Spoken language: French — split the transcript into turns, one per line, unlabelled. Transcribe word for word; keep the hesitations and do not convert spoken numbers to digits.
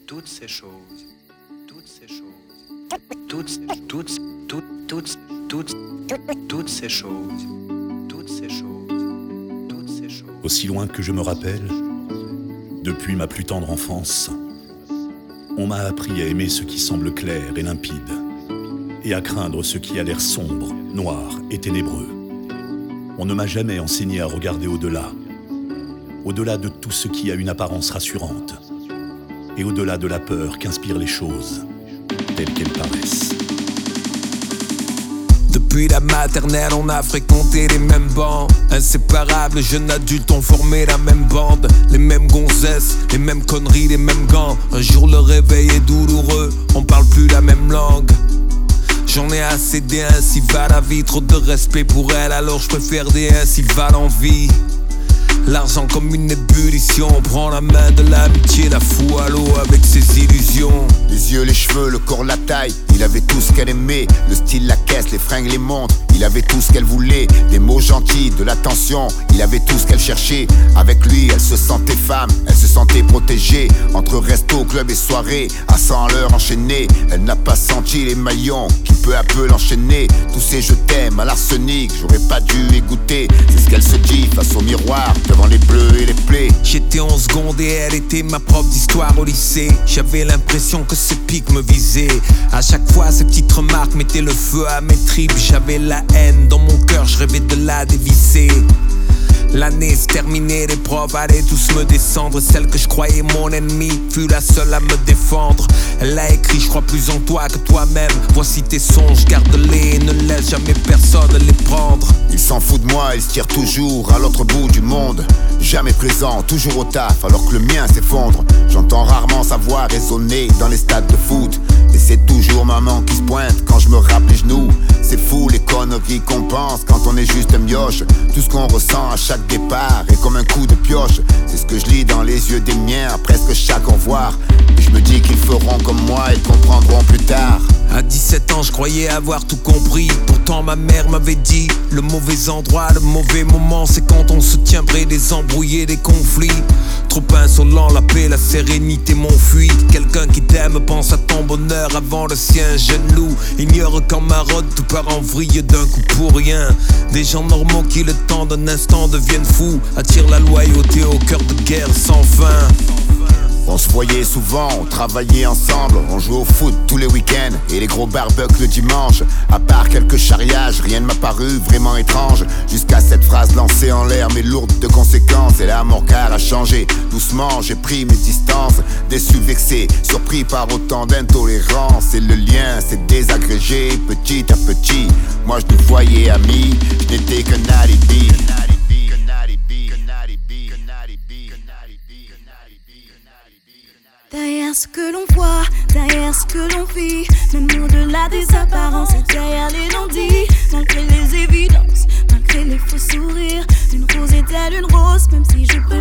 toutes ces choses, toutes ces choses, toutes, toutes, toutes, toutes, toutes, toutes ces choses, toutes ces choses, toutes ces choses.
Aussi loin que je me rappelle, depuis ma plus tendre enfance, on m'a appris à aimer ce qui semble clair et limpide, et à craindre ce qui a l'air sombre, noir et ténébreux. On ne m'a jamais enseigné à regarder au-delà, au-delà de tout ce qui a une apparence rassurante, et au-delà de la peur qu'inspirent les choses, telles qu'elles paraissent.
Depuis la maternelle, on a fréquenté les mêmes bancs. Inséparables, jeunes adultes ont formé la même bande. Les mêmes gonzesses, les mêmes conneries, les mêmes gants. Un jour le réveil est douloureux, on parle plus la même langue. J'en ai assez des ainsi va la vie, trop de respect pour elle, alors je préfère des ainsi va l'envie. L'argent comme une ébullition, on prend la main de l'amitié, la fout à l'eau avec ses illusions.
Les yeux, les cheveux, le corps, la taille, il avait tout ce qu'elle aimait. Le style, la caisse, les fringues, les montres, il avait tout ce qu'elle voulait. Des mots gentils, de l'attention, il avait tout ce qu'elle cherchait. Avec lui, elle se sentait femme, elle se sentait protégée. Entre resto, club et soirée, à cent à l'heure enchaînée. Elle n'a pas senti les maillons qui peu à peu l'enchaînaient. Tous ces je t'aime à l'arsenic, j'aurais pas dû y goûter. C'est ce qu'elle se dit face au miroir, devant les bleus et les plaies.
J'étais en seconde et elle était ma prof d'histoire au lycée. J'avais l'impression que ses pics me visaient. À chaque fois ces petites remarques mettaient le feu à mes tripes. J'avais la haine dans mon cœur, je rêvais de la dévisser. L'année se terminait, les profs allaient tous me descendre. Celle que je croyais mon ennemie fut la seule à me défendre. Elle a écrit, je crois plus en toi que toi-même. Voici tes songes, garde-les et ne laisse jamais personne les prendre.
Il s'en fout de moi, il se tire toujours à l'autre bout du monde. Jamais présent, toujours au taf, alors que le mien s'effondre. J'entends rarement sa voix résonner dans les stades de foot. Et c'est toujours maman qui se pointe quand je me rappe les genoux. C'est fou les conneries qu'on pense quand on est juste un mioche. Tout ce qu'on ressent à chaque départ est comme un coup de pioche. C'est ce que je lis dans les yeux des miens à presque chaque au revoir. Et je me dis qu'ils feront comme moi et comprendront plus tard.
À dix-sept ans je croyais avoir tout compris. Pourtant ma mère m'avait dit: le mauvais endroit, le mauvais moment, c'est quand on se tient près des embrouillés, des conflits. Trop insolent, la paix, la sérénité m'enfuit. Quelqu'un qui t'aime pense à ton bonheur avant le sien. Jeune loup ignore qu'en maraude tout part en vrille d'un coup pour rien. Des gens normaux qui le temps d'un instant deviennent fous, attirent la loyauté au cœur de guerre sans fin.
On se voyait souvent, on travaillait ensemble, on jouait au foot tous les week-ends et les gros barbecues le dimanche. À part quelques charriages, rien ne m'a paru vraiment étrange. Jusqu'à cette phrase lancée en l'air mais lourde de conséquences. Et là mon cœur a changé, doucement j'ai pris mes distances. Déçu, vexé, surpris par autant d'intolérance. Et le lien s'est désagrégé petit à petit. Moi je nous voyais amis, je n'étais qu'un alibi.
Derrière ce que l'on voit, derrière ce que l'on vit, même au-delà des apparences et derrière les non-dits, malgré les évidences, malgré les faux sourires, une rose est-elle une rose, même si je peux